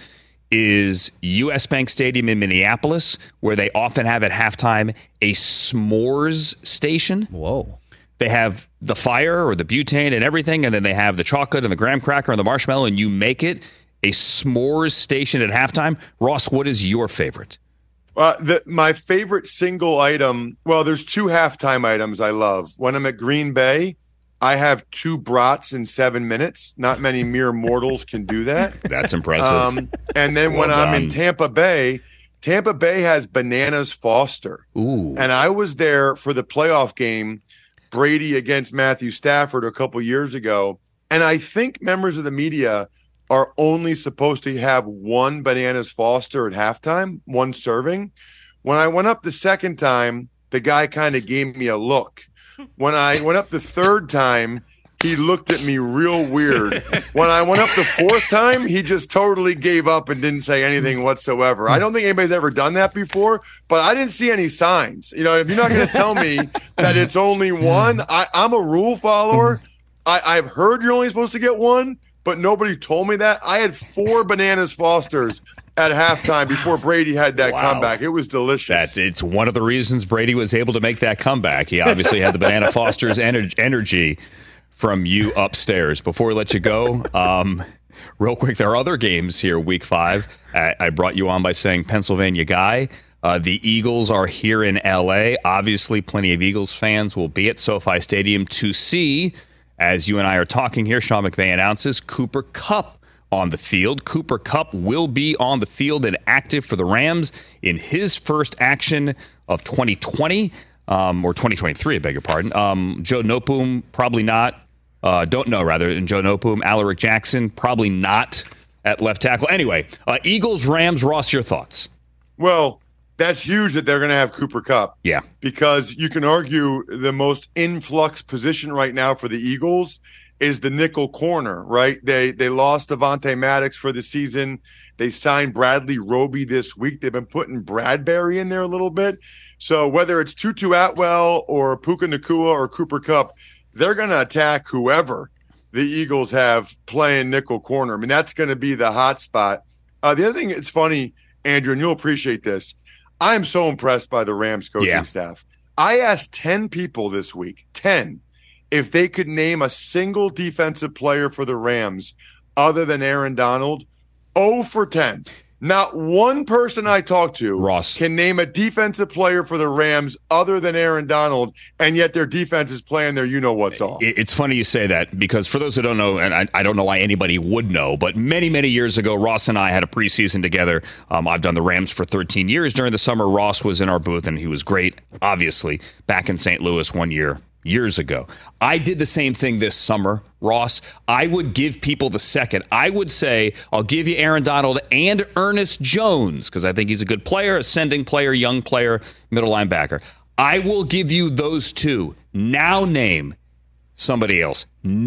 is U S Bank Stadium in Minneapolis, where they often have at halftime a s'mores station. Whoa. They have the fire or the butane and everything, and then they have the chocolate and the graham cracker and the marshmallow, and you make it a s'mores station at halftime. Ross, what is your favorite? Uh, the, my favorite single item, well, there's two halftime items I love. When I'm at Green Bay, I have two brats in seven minutes. Not many mere mortals can do that. That's impressive. Um, and then well when done. I'm in Tampa Bay, Tampa Bay has Bananas Foster. Ooh. And I was there for the playoff game, Brady against Matthew Stafford a couple years ago. And I think members of the media are only supposed to have one Bananas Foster at halftime, one serving. When I went up the second time, the guy kind of gave me a look. When I went up the third time, he looked at me real weird. When I went up the fourth time, he just totally gave up and didn't say anything whatsoever. I don't think anybody's ever done that before, but I didn't see any signs. You know, if you're not going to tell me that it's only one, I, I'm a rule follower. I, I've heard you're only supposed to get one, but nobody told me that. I had four Bananas Fosters at halftime before Brady had that wow. comeback. It was delicious. That's it's one of the reasons Brady was able to make that comeback. He obviously had the Banana Foster's ener- energy from you upstairs. Before we let you go, um, real quick, there are other games here, week five. I, I brought you on by saying Pennsylvania guy. Uh, the Eagles are here in L A. Obviously, plenty of Eagles fans will be at SoFi Stadium to see, as you and I are talking here, Sean McVay announces Cooper Kupp on the field. Cooper Kupp will be on the field and active for the Rams in his first action of twenty twenty, um, or twenty twenty-three, I beg your pardon. Um, Joe Noteboom, probably not. Uh, don't know, rather. And Joe Noteboom, Alaric Jackson, probably not at left tackle. Anyway, uh, Eagles, Rams, Ross, your thoughts? Well, that's huge that they're going to have Cooper Kupp. Yeah. Because you can argue the most influx position right now for the Eagles is the nickel corner, right? They they lost Devontae Maddox for the season. They signed Bradley Roby this week. They've been putting Bradbury in there a little bit. So whether it's Tutu Atwell or Puka Nacua or Cooper Kupp, they're going to attack whoever the Eagles have playing nickel corner. I mean, that's going to be the hot spot. Uh, the other thing, it's funny, Andrew, and you'll appreciate this. I am so impressed by the Rams coaching yeah. staff. I asked ten people this week, ten, if they could name a single defensive player for the Rams other than Aaron Donald. zero for ten. Not one person I talked to Ross. can name a defensive player for the Rams other than Aaron Donald, and yet their defense is playing their you-know-what's all. It's funny you say that, because for those who don't know, and I, I don't know why anybody would know, but many, many years ago, Ross and I had a preseason together. Um, I've done the Rams for thirteen years. During the summer, Ross was in our booth, and he was great, obviously, back in Saint Louis one year. Years ago. I did the same thing this summer, Ross. I would give people the second. I would say, I'll give you Aaron Donald and Ernest Jones, because I think he's a good player, ascending player, young player, middle linebacker. I will give you those two. Now name somebody else.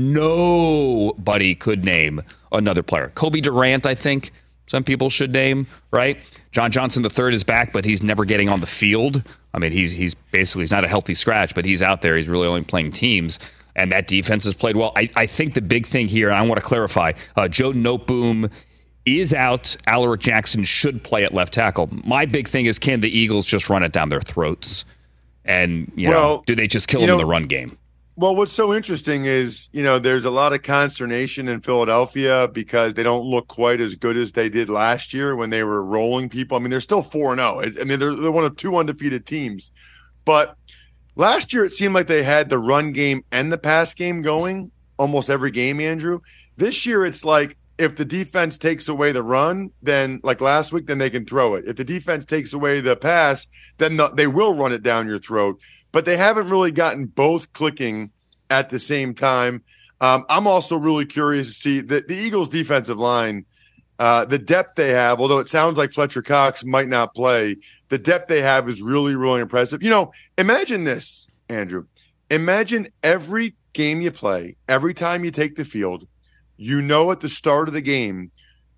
Nobody could name another player. Kobe Durant, I think some people should name, right? John Johnson the third is back, but he's never getting on the field. I mean, he's he's basically he's not a healthy scratch, but he's out there. He's really only playing teams, and that defense has played well. I, I think the big thing here, and I want to clarify, uh, Joe Noteboom is out. Alaric Jackson should play at left tackle. My big thing is, can the Eagles just run it down their throats? And, you well, know, do they just kill them know, in the run game? Well, what's so interesting is, you know, there's a lot of consternation in Philadelphia because they don't look quite as good as they did last year when they were rolling people. I mean, they're still four and oh. I mean, they're, they're one of two undefeated teams. But last year, it seemed like they had the run game and the pass game going almost every game, Andrew. This year, it's like if the defense takes away the run, then like last week, then they can throw it. If the defense takes away the pass, then the, they will run it down your throat. But they haven't really gotten both clicking at the same time. Um, I'm also really curious to see the, the Eagles' defensive line, uh, the depth they have, although it sounds like Fletcher Cox might not play, the depth they have is really, really impressive. You know, imagine this, Andrew. Imagine every game you play, every time you take the field, you know at the start of the game,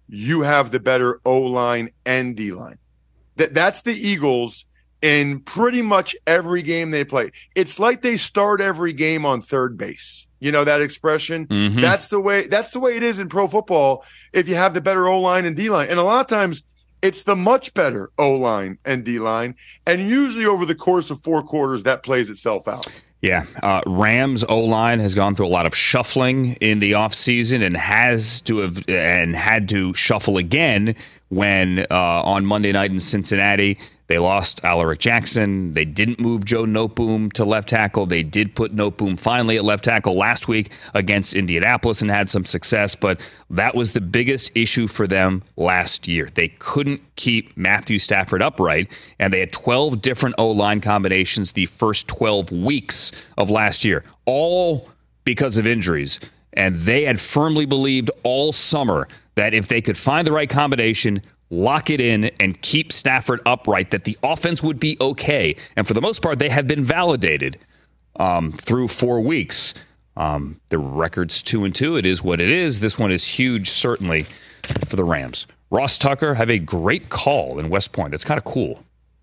you have the better O-line and D-line. That That's the Eagles in pretty much every game they play. It's like they start every game on third base. You know that expression? Mm-hmm. That's the way that's the way it is in pro football if you have the better O-line and D-line. And a lot of times it's the much better O-line and D-line. And usually over the course of four quarters, that plays itself out. Yeah, uh, Rams O-line has gone through a lot of shuffling in the offseason and has to have and had to shuffle again when uh, on Monday night in Cincinnati they lost Alaric Jackson. They didn't move Joe Noteboom to left tackle. They did put Noteboom finally at left tackle last week against Indianapolis and had some success, but that was the biggest issue for them last year. They couldn't keep Matthew Stafford upright, and they had twelve different O-line combinations the first twelve weeks of last year, all because of injuries. And they had firmly believed all summer that if they could find the right combination, lock it in, and keep Stafford upright, that the offense would be okay. And for the most part, they have been validated um, through four weeks. Um, the record's two and two. It is what it is. This one is huge, certainly, for the Rams. Ross Tucker have a great call in West Point. That's kind of cool.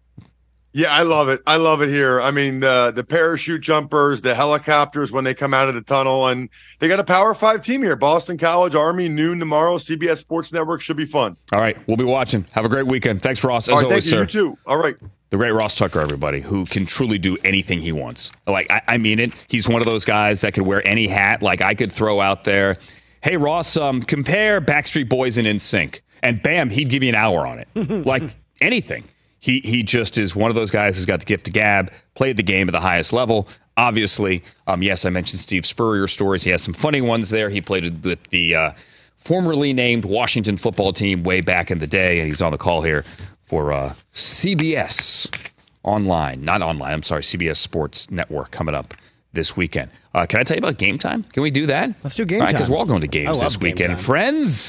Yeah, I love it. I love it here. I mean, the the parachute jumpers, the helicopters when they come out of the tunnel, and they got a Power Five team here. Boston College, Army, noon tomorrow. C B S Sports Network should be fun. All right, we'll be watching. Have a great weekend. Thanks, Ross. As All right, always, thank you. sir. You too. All right. The great Ross Tucker, everybody, who can truly do anything he wants. Like, I, I mean it. He's one of those guys that could wear any hat. Like, I could throw out there, hey, Ross, um, compare Backstreet Boys and N Sync. And bam, he'd give you an hour on it. Like, anything. He he just is one of those guys who's got the gift of gab, played the game at the highest level. Obviously, um, yes, I mentioned Steve Spurrier stories. He has some funny ones there. He played with the uh, formerly named Washington football team way back in the day, and he's on the call here for uh, C B S Online. Not online, I'm sorry, C B S Sports Network coming up this weekend. Uh, can I tell you about Game Time? Can we do that? Let's do Game all right, Time. Because we're all going to games this weekend. And friends,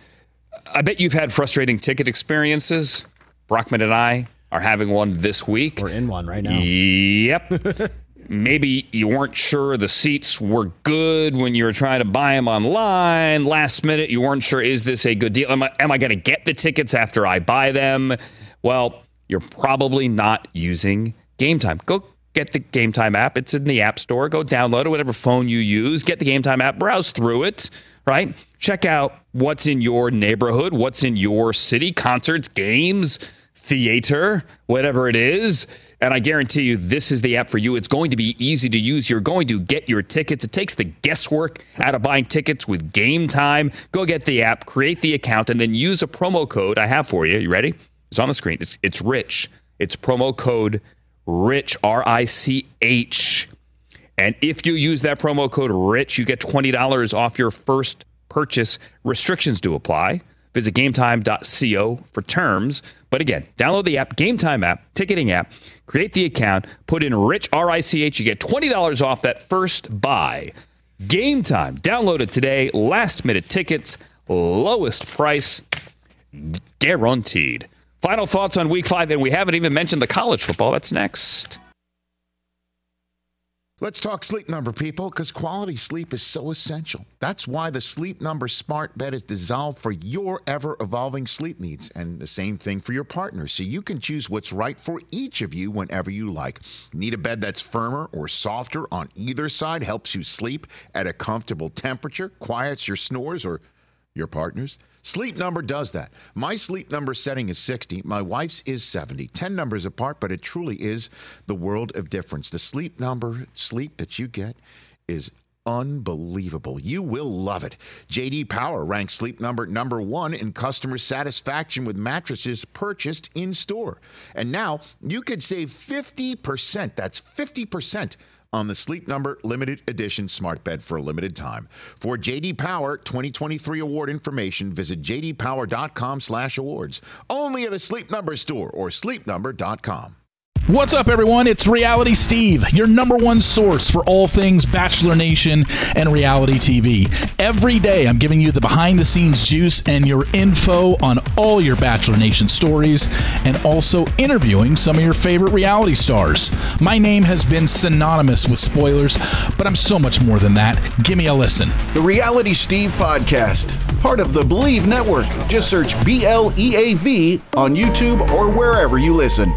I bet you've had frustrating ticket experiences. Brockman and I are having one this week. We're in one right now. Yep. Maybe you weren't sure the seats were good when you were trying to buy them online. Last minute, you weren't sure, is this a good deal? Am I, am I going to get the tickets after I buy them? Well, you're probably not using Game Time. Go get the Game Time app. It's in the App Store. Go download it, whatever phone you use. Get the Game Time app. Browse through it, right? Check out what's in your neighborhood, what's in your city, concerts, games, theater, whatever it is. And I guarantee you, this is the app for you. It's going to be easy to use. You're going to get your tickets. It takes the guesswork out of buying tickets with Game Time. Go get the app, create the account, and then use a promo code I have for you. You ready? It's on the screen. It's, it's RICH. It's promo code RICH, R I C H. And if you use that promo code RICH, you get twenty dollars off your first purchase. Restrictions do apply. Visit gametime dot co for terms. But again, download the app, Game Time app, ticketing app, create the account, put in RICH, R I C H. You get twenty dollars off that first buy. Game Time. Download it today. Last minute tickets, lowest price, guaranteed. Final thoughts on week five, and we haven't even mentioned the college football. That's next. Let's talk Sleep Number, people, because quality sleep is so essential. That's why the Sleep Number smart bed is designed for your ever-evolving sleep needs, and the same thing for your partner, so you can choose what's right for each of you whenever you like. Need a bed that's firmer or softer on either side, helps you sleep at a comfortable temperature, quiets your snores or your partner's? Sleep Number does that. My Sleep Number setting is sixty. My wife's is seventy. ten numbers apart, but it truly is the world of difference. The Sleep Number sleep that you get is unbelievable. You will love it. J D Power ranks Sleep Number number one in customer satisfaction with mattresses purchased in store. And now you could save fifty percent. That's fifty percent on the Sleep Number limited edition smart bed for a limited time. For J D Power twenty twenty-three award information, visit j d power dot com slash awards. Only at a Sleep Number store or sleep number dot com. What's up, everyone? It's Reality Steve, your number one source for all things Bachelor Nation and reality T V. Every day, I'm giving you the behind-the-scenes juice and your info on all your Bachelor Nation stories, and also interviewing some of your favorite reality stars. My name has been synonymous with spoilers, but I'm so much more than that. Give me a listen. The Reality Steve Podcast, part of the Believe Network. Just search B L E A V on YouTube or wherever you listen.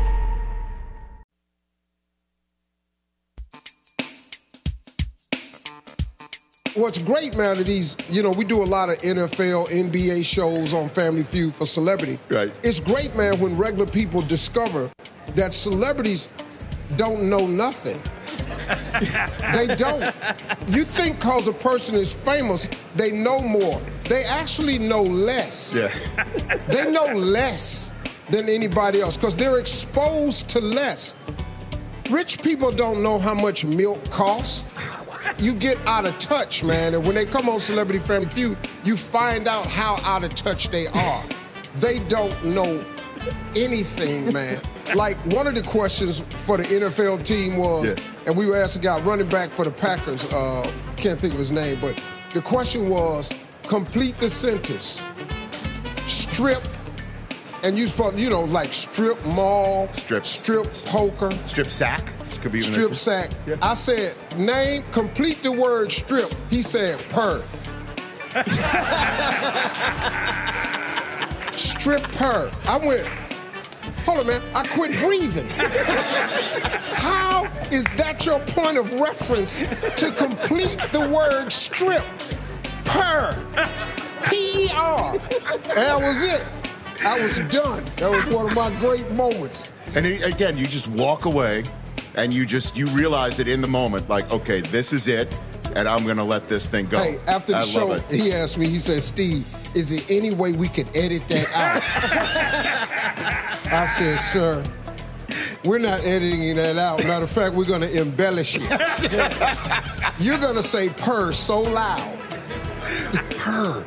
What's great, man, are these, you know, we do a lot of N F L, N B A shows on Family Feud for celebrity. Right. It's great, man, when regular people discover that celebrities don't know nothing. They don't. You think because a person is famous, they know more. They actually know less. Yeah. They know less than anybody else because they're exposed to less. Rich people don't know how much milk costs. You get out of touch, man. And when they come on Celebrity Family Feud, you find out how out of touch they are. They don't know anything, man. Like, one of the questions for the N F L team was, yeah. and we were asked a guy running back for the Packers, uh, can't think of his name, but the question was, complete the sentence. Strip, and you supposed, you know, like strip mall, strip, strip poker, strip sack. This could be even strip sack. Yeah. I said, name, complete the word strip. He said, per. Strip per. I went, hold on, man. I quit breathing. How is that your point of reference to complete the word strip? Per. P E R. And that was it. I was done. That was one of my great moments. And then, again, you just walk away and you just, you realize it in the moment, like, okay, this is it, and I'm going to let this thing go. Hey, after the I show, love it. he asked me, he said, Steve, is there any way we could edit that out? I said, sir, we're not editing that out. Matter of fact, we're going to embellish it. You're going to say purr so loud. Purr.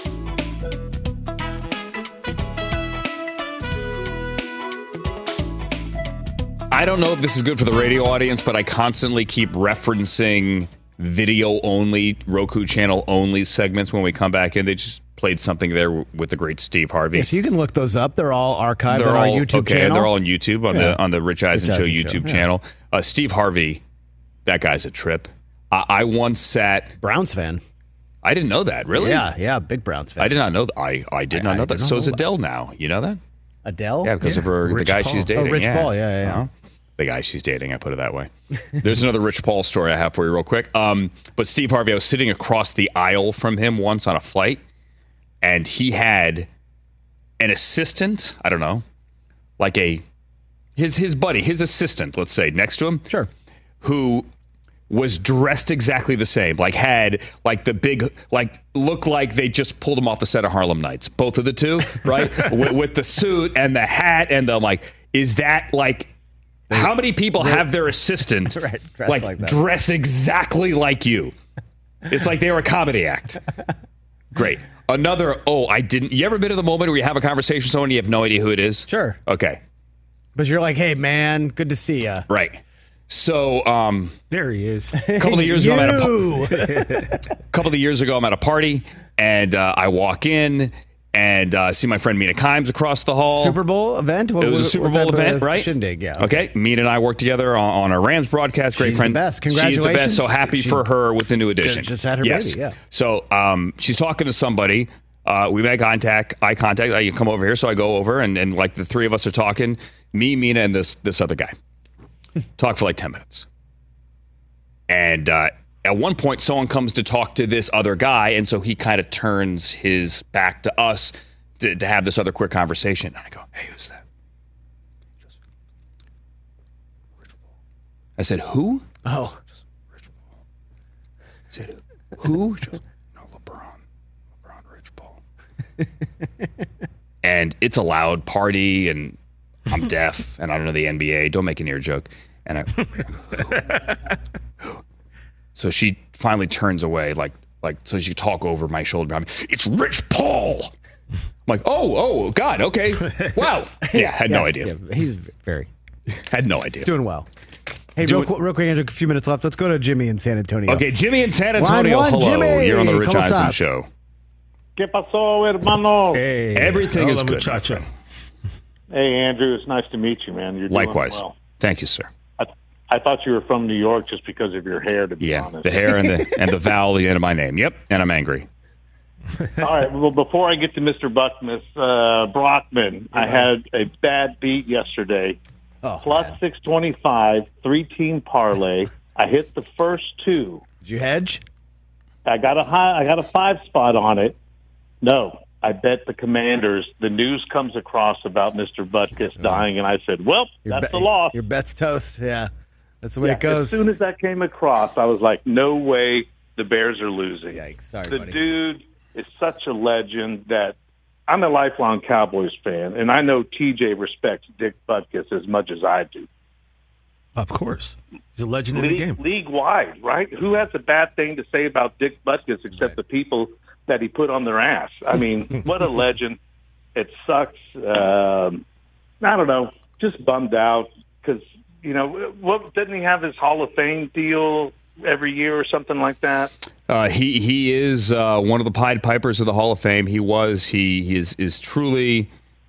I don't know if this is good for the radio audience, but I constantly keep referencing video only, Roku channel only segments when we come back in. They just played something there with the great Steve Harvey. Yes, yeah, so you can look those up. They're all archived they're on all, our YouTube okay, channel. They're all on YouTube on yeah. the on the Rich Eisen Rich Show Eisen YouTube Show, channel. Yeah. Uh, Steve Harvey, that guy's a trip. I, I once sat Browns fan. I didn't know that. Really? Yeah, yeah, big Browns fan. I did not know that. I I did I, not know I that. So is Adele now. You know that? Adele? Yeah, because yeah. of her Rich the guy Paul. she's dating. Oh, Rich yeah. Paul. Yeah, yeah. yeah. Uh-huh. The guy she's dating, I put it that way. There's another Rich Paul story I have for you real quick. Um, but Steve Harvey, I was sitting across the aisle from him once on a flight, and he had an assistant, I don't know, like a, his his buddy, his assistant, let's say, next to him. Sure. Who was dressed exactly the same, like had like the big, like looked like they just pulled him off the set of Harlem Nights. Both of the two, right? with, with the suit and the hat, and I'm like, is that like, how many people have their assistant right, dress like, like dress exactly like you? It's like they were a comedy act. Great. Another, oh, I didn't. You ever been to the moment where you have a conversation with someone and you have no idea who it is? Sure. Okay. But you're like, hey, man, good to see you. Right. So, um, there he is. A couple of years ago, I'm at a, a couple of years ago, I'm at a party, and uh, I walk in and uh, see my friend Mina Kimes across the hall. Super Bowl event? What, it was a Super Bowl event, right? Shindig, yeah. Okay. okay. Mina and I work together on, on our Rams broadcast. Great she's friend. the best. Congratulations. She's the best. So happy she, for her with the new addition. Just, just had her yes. baby, yeah. So um, she's talking to somebody. Uh, we make contact, eye contact. I come over here, so I go over, and, and like the three of us are talking. Me, Mina, and this this other guy. Talk for like ten minutes. And uh, at one point, someone comes to talk to this other guy, and so he kind of turns his back to us to, to have this other quick conversation. And I go, hey, who's that? Just, Rich Paul. I said, who? Oh. Just, Rich Paul. I said, who? Just, no, LeBron. LeBron, Rich Paul. And it's a loud party, and I'm deaf, and I don't know the N B A. Don't make an ear joke. And I... So she finally turns away, like, like so she talk over my shoulder. I'm, it's Rich Paul. I'm like, oh, oh, God, okay, wow. Yeah, had yeah, no idea. Yeah, he's very. Had no idea. He's doing well. Hey, Do real, it- qu- real quick, Andrew, a few minutes left. Let's go to Jimmy in San Antonio. Okay, Jimmy in San Antonio. Line one, Hello. Jimmy. You're on the Rich ¿Cómo Eisen estás? Show. ¿Qué pasó, hermano? Hey, Everything is hola, good. muchacho. Hey, Andrew, it's nice to meet you, man. You're Likewise. doing well. Thank you, sir. I, I thought you were from New York just because of your hair, to be Yeah, honest. the hair and the and the vowel at the end of my name. Yep, and I'm angry. All right, well, before I get to Mister Buckmas, uh, Brockman, I had a bad beat yesterday. Oh, Plus man. six twenty-five, three-team parlay. I hit the first two. Did you hedge? I got a high. I got a five spot on it. No, I bet the Commanders. The news comes across about Mister Butkus dying, and I said, "Well, Your that's bet- a loss." Your bet's toast. Yeah, that's the way Yeah, it goes. As soon as that came across, I was like, "No way, the Bears are losing." Yikes! Sorry, the buddy. dude is such a legend that I'm a lifelong Cowboys fan, and I know T J respects Dick Butkus as much as I do. Of course. He's a legend in the League, game. league wide, right? Who has a bad thing to say about Dick Butkus except Right. the people that he put on their ass? I mean, what a legend. It sucks. Um, I don't know. Just bummed out because, you know, what didn't he have his Hall of Fame deal every year or something like that? Uh, he he is uh, one of the Pied Pipers of the Hall of Fame. He was. He, he is is truly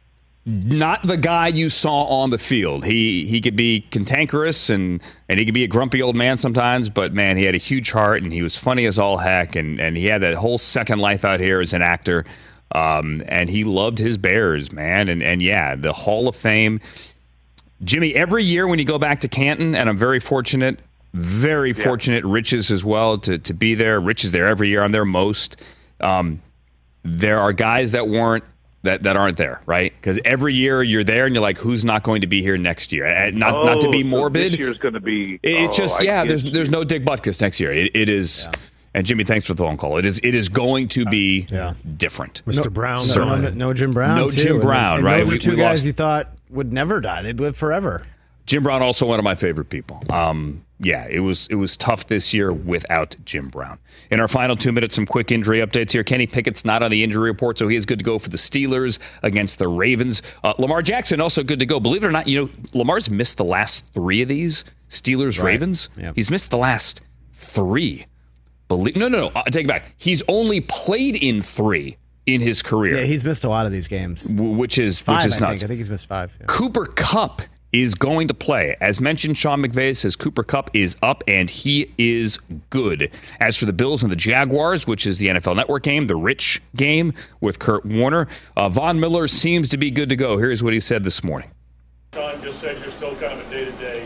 not the guy you saw on the field. He he could be cantankerous and, and he could be a grumpy old man sometimes, but man, he had a huge heart and he was funny as all heck, and, and he had that whole second life out here as an actor. Um, and he loved his Bears, man. And and yeah, the Hall of Fame. Jimmy, every year when you go back to Canton, and I'm very fortunate, very Yeah. fortunate, Rich is as well, to, to be there. Rich is there every year. I'm there most. Um, there are guys that weren't, that, that aren't there, right? Because every year you're there and you're like, who's not going to be here next year? And not, oh, not to be so morbid. This year's going to be. It- It's oh, just, I yeah, can't there's see there's it. no Dick Butkus next year. It, it is, and Jimmy, thanks for the phone call. It is it is going to be Yeah. different. Mister Brown. No, no, no, no Jim Brown. No too. Jim And- Brown, and right? Those We- are two we guys lost- you thought would never die. They'd live forever. Jim Brown, also one of my favorite people. Um, yeah, it was it was tough this year without Jim Brown. In our final two minutes, some quick injury updates here. Kenny Pickett's not on the injury report, so he is good to go for the Steelers against the Ravens. Uh, Lamar Jackson also good to go. Believe it or not, you know, Lamar's missed the last three of these Steelers-Ravens. Yep. He's missed the last three. Believe No, no, no. I take it back. He's only played in three in his career, Yeah, he's missed a lot of these games. w- which is Five, which is I nuts. think. I think he's missed five. Yeah. Cooper Kupp is going to play. As mentioned, Sean McVay says Cooper Kupp is up and he is good. As for the Bills and the Jaguars, which is the N F L Network game, the Rich game with Kurt Warner, uh, Von Miller seems to be good to go. Here's what he said this morning. Sean just said you're still kind of a day-to-day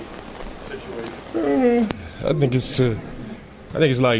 situation. I think it's uh, I think it's like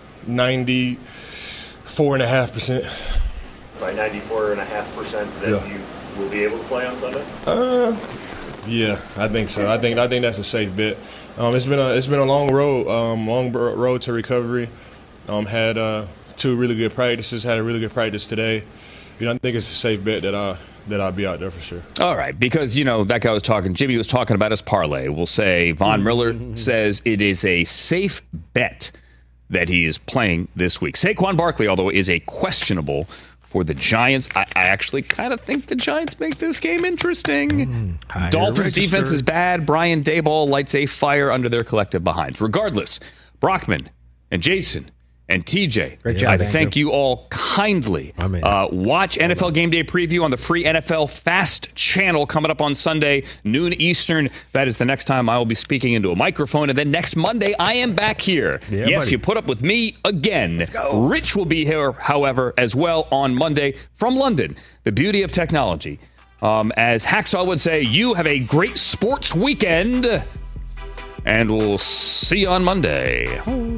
ninety-four and a half percent. By ninety-four point five percent that Yeah. you will be able to play on Sunday? Uh, yeah, I think so. I think I think that's a safe bet. Um, it's been a it's been a long road, um, long bro- road to recovery. Um, had uh, two really good practices. Had a really good practice today. You know, I think it's a safe bet that I that I'll be out there for sure. All right, because, you know, that guy was talking, Jimmy was talking about his parlay. We'll say Von Miller says it is a safe bet that he is playing this week. Saquon Barkley, although, is a questionable for the Giants. I, I actually kind of think the Giants make this game interesting. higher Dolphins register. defense is bad. Brian Daboll lights a fire under their collective behinds. Regardless, Brockman and Jason and T J, Great job, I Andrew. thank you all kindly. My man. Uh, watch N F L Game Day Preview on the free N F L Fast channel coming up on Sunday, noon Eastern. That is the next time I will be speaking into a microphone. And then next Monday, I am back here. Yeah, yes, buddy. you put up with me again. Let's go. Rich will be here, however, as well on Monday from London. The beauty of technology. Um, as Hacksaw would say, you have a great sports weekend. And we'll see you on Monday.